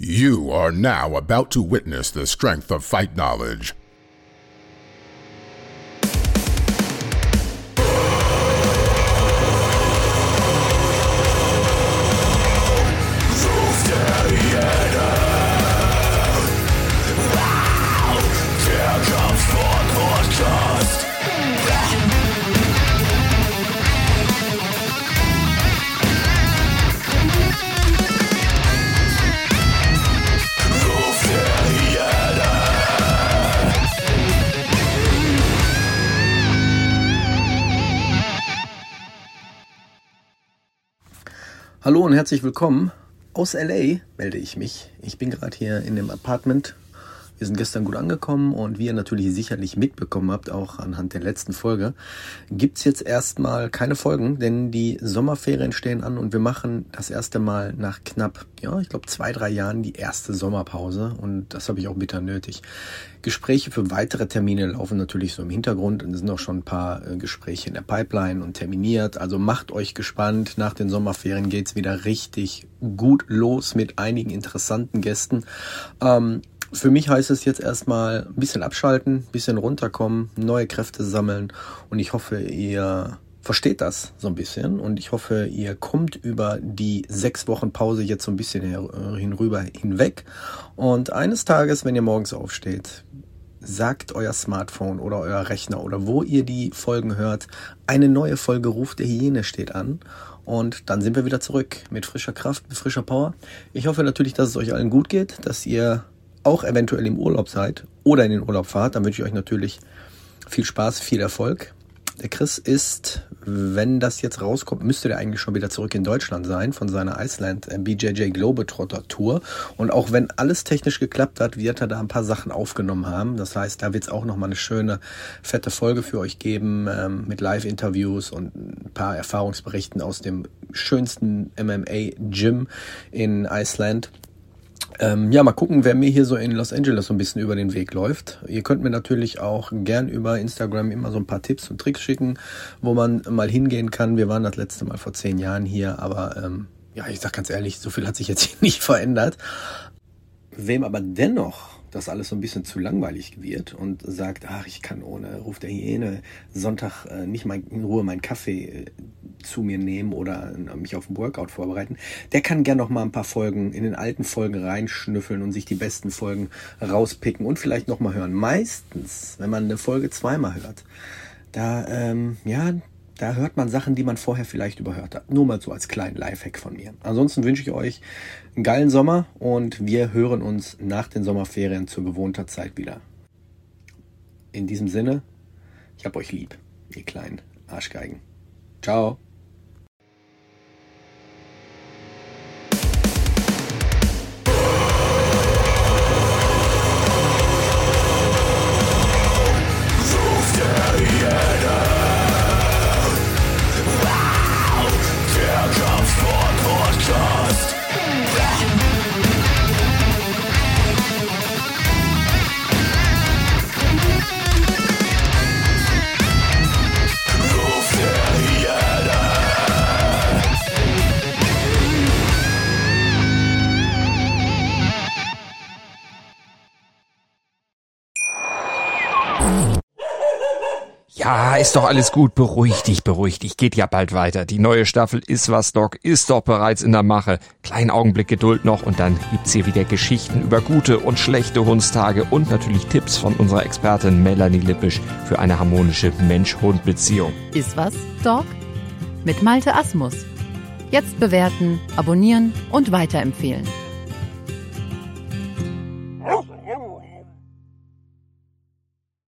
You are now about to witness the strength of fight knowledge. Hallo und herzlich willkommen. Aus LA melde ich mich. Ich bin gerade hier in dem Apartment. Wir sind gestern gut angekommen und wie ihr natürlich sicherlich mitbekommen habt, auch anhand der letzten Folge, gibt's jetzt erstmal keine Folgen, denn die Sommerferien stehen an und wir machen das erste Mal nach knapp, ich glaube 2-3 Jahren die erste Sommerpause und das habe ich auch bitter nötig. Gespräche für weitere Termine laufen natürlich so im Hintergrund und es sind auch schon ein paar Gespräche in der Pipeline und terminiert. Also macht euch gespannt, nach den Sommerferien geht's wieder richtig gut los mit einigen interessanten Gästen. Für mich heißt es jetzt erstmal ein bisschen abschalten, ein bisschen runterkommen, neue Kräfte sammeln und ich hoffe, ihr versteht das so ein bisschen und ich hoffe, ihr kommt über die 6 Wochen Pause jetzt so ein bisschen hinweg und eines Tages, wenn ihr morgens aufsteht, sagt euer Smartphone oder euer Rechner oder wo ihr die Folgen hört, eine neue Folge Ruf der Hyäne steht an. Und dann sind wir wieder zurück mit frischer Kraft, mit frischer Power. Ich hoffe natürlich, dass es euch allen gut geht, dass ihr auch eventuell im Urlaub seid oder in den Urlaub fahrt. Dann wünsche ich euch natürlich viel Spaß, viel Erfolg. Der Chris ist, wenn das jetzt rauskommt, müsste der eigentlich schon wieder zurück in Deutschland sein von seiner Iceland BJJ Globetrotter Tour. Und auch wenn alles technisch geklappt hat, wird er da ein paar Sachen aufgenommen haben. Das heißt, da wird es auch nochmal eine schöne, fette Folge für euch geben mit Live-Interviews und ein paar Erfahrungsberichten aus dem schönsten MMA-Gym in Iceland. Mal gucken, wer mir hier so in Los Angeles so ein bisschen über den Weg läuft. Ihr könnt mir natürlich auch gern über Instagram immer so ein paar Tipps und Tricks schicken, wo man mal hingehen kann. Wir waren das letzte Mal vor 10 Jahren hier, aber ich sag ganz ehrlich, so viel hat sich jetzt hier nicht verändert. Wem aber dennoch das alles so ein bisschen zu langweilig wird und sagt, ich kann ohne Ruf der Hyäne Sonntag nicht mal in Ruhe meinen Kaffee zu mir nehmen oder mich auf ein Workout vorbereiten, der kann gerne noch mal ein paar Folgen in den alten Folgen reinschnüffeln und sich die besten Folgen rauspicken und vielleicht noch mal hören. Meistens, wenn man eine Folge 2-mal hört, da hört man Sachen, die man vorher vielleicht überhört hat. Nur mal so als kleinen Lifehack von mir. Ansonsten wünsche ich euch einen geilen Sommer und wir hören uns nach den Sommerferien zu gewohnter Zeit wieder. In diesem Sinne, ich hab euch lieb, ihr kleinen Arschgeigen. Ciao. Ja, ist doch alles gut. Beruhig dich. Geht ja bald weiter. Die neue Staffel Ist was, Doc ist doch bereits in der Mache. Kleinen Augenblick Geduld noch und dann gibt's hier wieder Geschichten über gute und schlechte Hundstage und natürlich Tipps von unserer Expertin Melanie Lippisch für eine harmonische Mensch-Hund-Beziehung. Ist was, Doc? Mit Malte Asmus. Jetzt bewerten, abonnieren und weiterempfehlen.